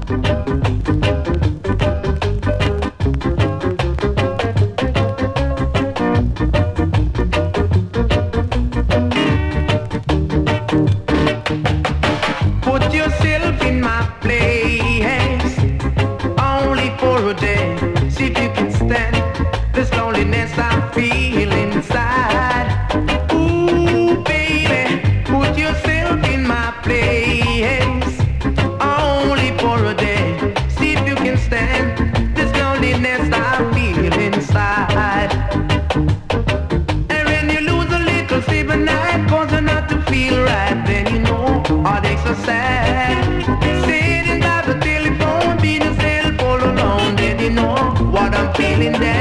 Put yourself in my place, only for a day. See if you can stand this loneliness I feel inside. Ooh, baby, put yourself in my place, only for a day. See if you can stand this loneliness I feel inside. And when you lose a little sleep at night, cause you're not to feel right, then you know heartaches are sad. Sitting by the telephone, being yourself all alone, then you know what I'm feeling there.